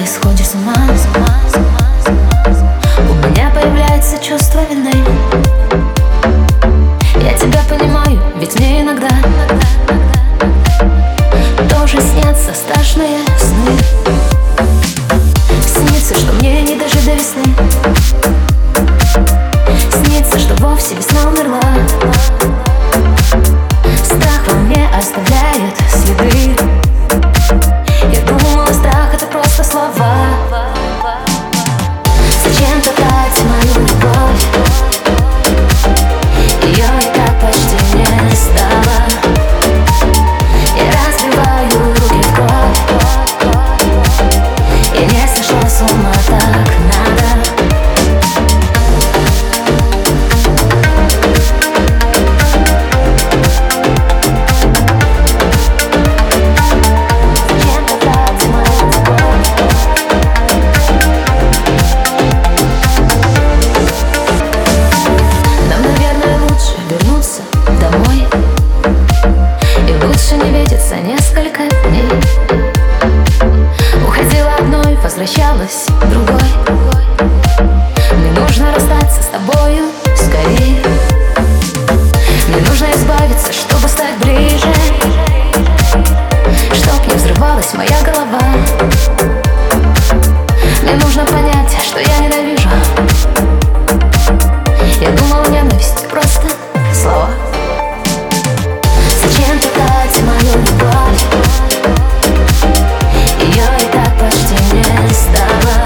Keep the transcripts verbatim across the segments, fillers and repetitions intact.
ты сходишь с ума. У меня появляется чувство вины. Я тебя понимаю, ведь мне иногда тоже снятся страшные сны. Снится, что мне не дожить до весны. Снится, что вовсе весна умерла. Страх во мне оставляет следы. Я думала, страх — это просто слова. Зачем топтать мою любовь? Ее и так почти не стало. Я разбиваю руки в кровь. Я не сошла с ума, так надо. Несколько дней уходила одной, возвращалась другой. Мне нужно расстаться с тобою скорее. Мне нужно избавиться, чтобы стать ближе, чтоб не взрывалась моя голова. Мне нужно понять, что я ненавижу. Я думала, ненависть — просто слова. Зачем топтать мою любовь? Ее и так почти не стало.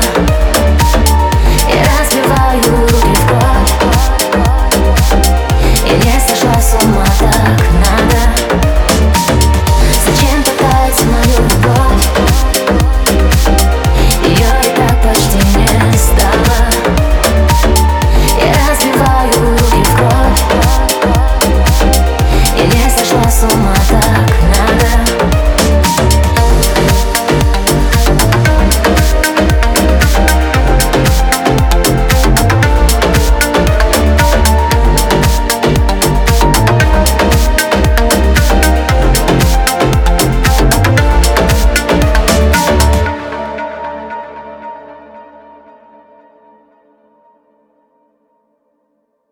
Я разбиваю руки в кровь. Я не сошла с ума, так надо. Зачем топтать мою любовь? Ее и так почти не стало. Я разбиваю руки в кровь. Я не сошла с ума.